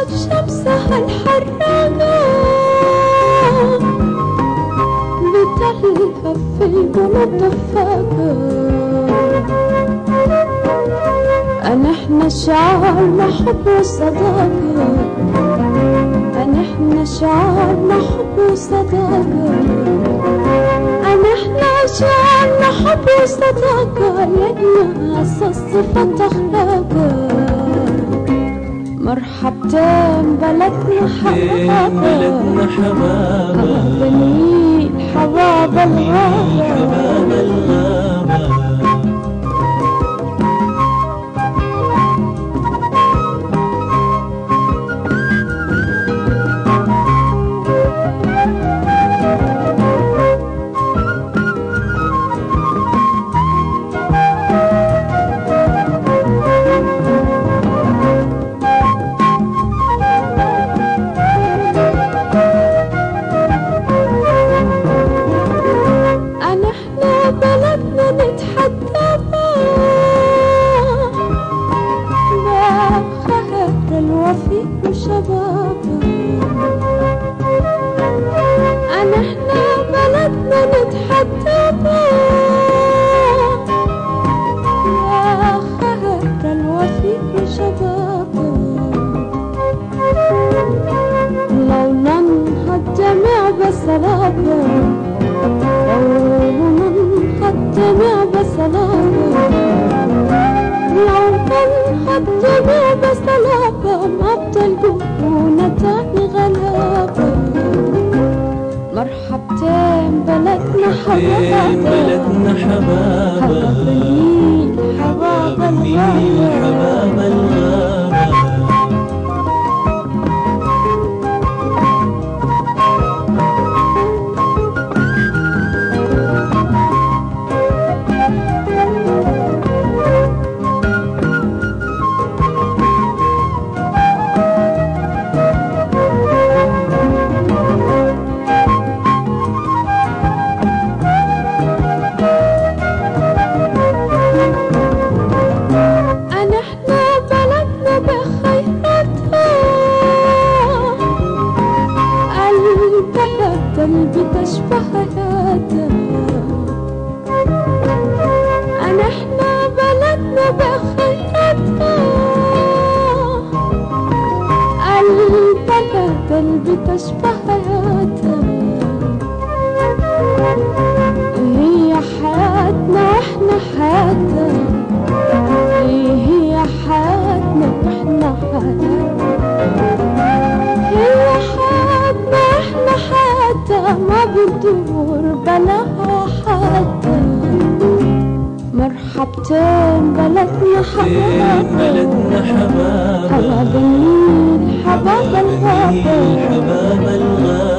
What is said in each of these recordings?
شمسها الحراقة بتلهف في القلوب دفاقة. نحن شعارنا حب وصداقة، نحن شعارنا حب وصداقة، نحن شعارنا حب وصداقة، لأنها أساس صفة أخلاقة. مرحبتين بلدنا حبابة، بلدنا حبابة، النيل حباب الغابة، حباب الغابة. مرحبتين بلدنا حبابة، بلدنا حبابة، حباب النيل حباب الغابة. قلبي تشبه حياتها، نحن بلدنا بخيراتها، البلد قلبي تشبه حياتها. هي حياتنا واحنا حياتها، هي حياتنا واحنا حياتها، هي حياتنا واحنا حياتها، ما بندور بلاها حتى. مرحبتين بلدنا حبابة، بلدنا حبابة، حباب النيل حباب الغابة، حباب الغابة.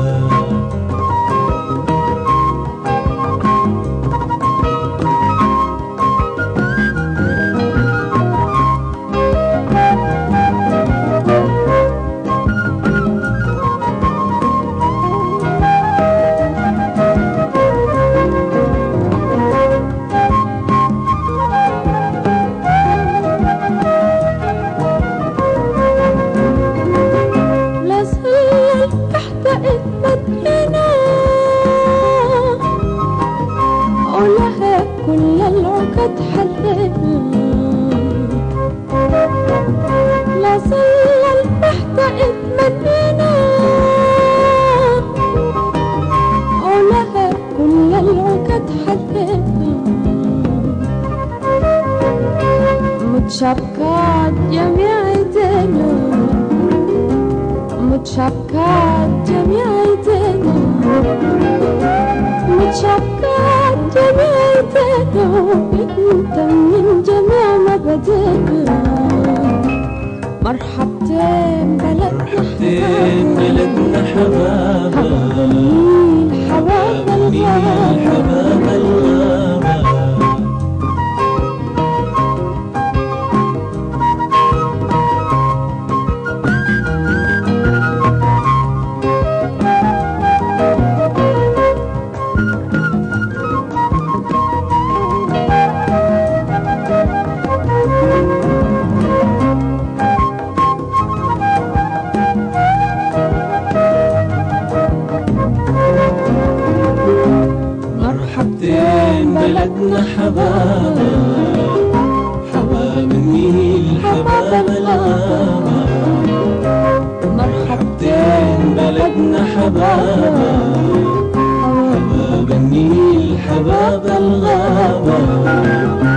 كل العقد حلينا، لا زال البحث اتمنينا، ولها كل العقد حلينا. متشابكات جميع ايدينا، متشابكات جميع ايدينا، متشابكات جميع ايدينا، انت من جميع مبادئنا. مرحبتين بلدنا حبابة، حباب النيل حباب الغابة، حباب الغابة. الحبابة، حباب النيل حباب الغابة، مرحبتين بلدنا حبابة، حباب النيل حباب الغابة.